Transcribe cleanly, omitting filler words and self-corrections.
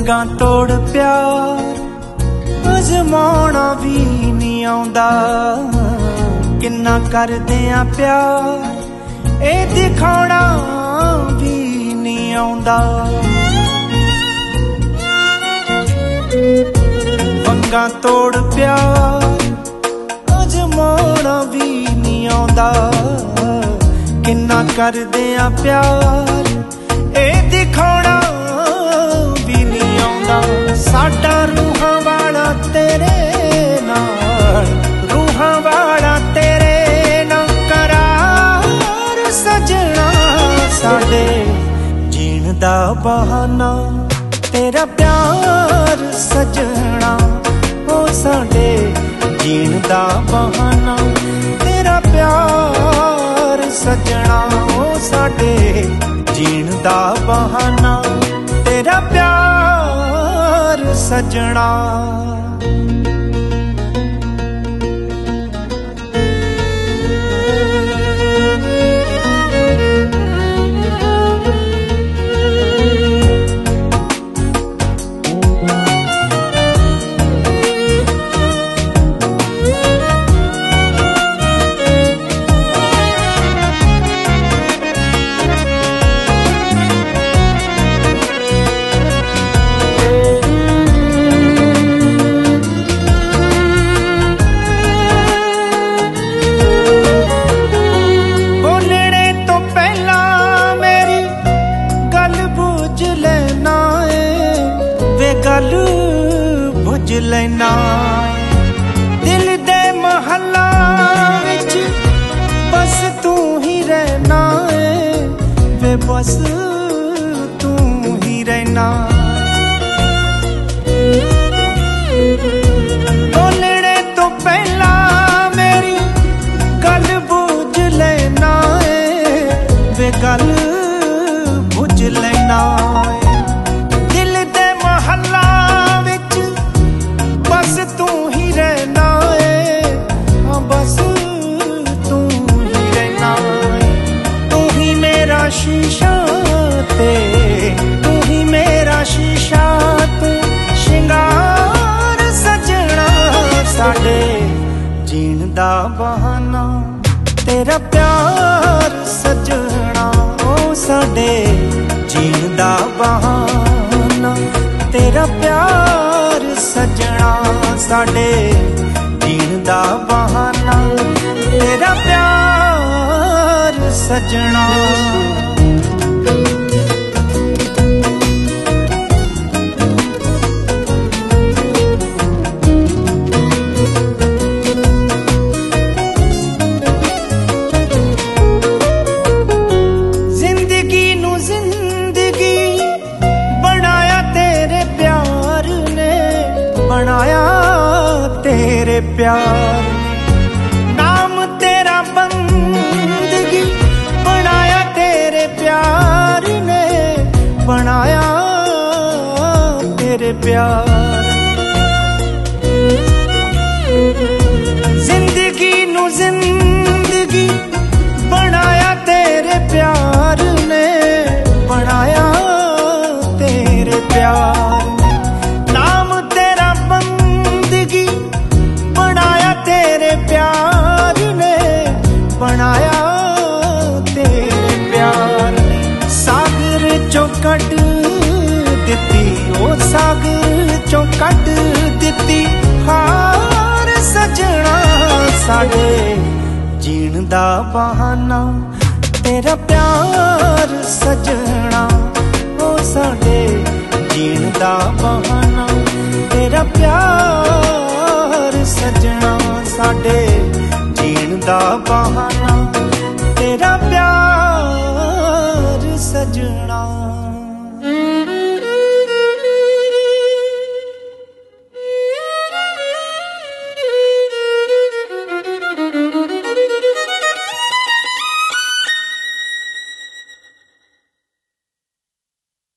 वंगा तोड़ प्यार अजमाना भी नहीं आउंदा, किन्ना करदे आ प्यार ए दिखाना भी नहीं आउंदा। वंगा तोड़ प्यार अजमाना भी नहीं आउंदा, किन्ना करदे आ प्यार ए दिखाना भी नहीं आउंदा। साडा रूहां वाला तेरे नाल, रूहां वाला तेरे नाल करार सजना, साडे जीण दा बहाना तेरा प्यार सजना, ओ साडे जीण दा बहाना तेरा प्यार सजना, ओ साडे जीण दा बहाना तेरा प्यार सजना। गल बुझ लेना दिल दे महला विच, बस तू ही रहना है वे, बस तू ही रहना। बोलने तो पहला मेरी गल बुझ लेना है वे, गल बुझ लेना है। बस तू ही रहना है, हाँ बस तू ही रहना है। तू ही मेरा शीशा ते, तू ही मेरा शीशा तू शिंगार सजना, साडे जीण दा बहाना तेरा प्यार सजना, ओ साडे जीण दा बहाना तेरा प्यार सजना, साडे जीण दा बहाना तेरा प्यार सजना। जिंदगी नू जिंदगी बनाया तेरे प्यार ने, बनाया तेरे प्यार, नाम तेरा बंदगी बनाया तेरे प्यार ने, बनाया तेरे प्यार। जिंदगी नू जिंदगी बनाया तेरे प्यार ने, बनाया तेरे प्यार, प्यार ने बनाया तेरे प्यार ने। सागर चों कट दिती, ओ सागर चों कट दिती हार सजना, साडे जीण दा बहाना तेरा प्यार सजना, ओ साडे जीण दा बहाना तेरा प्यार सजना, साडे जीण दा बहाना तेरा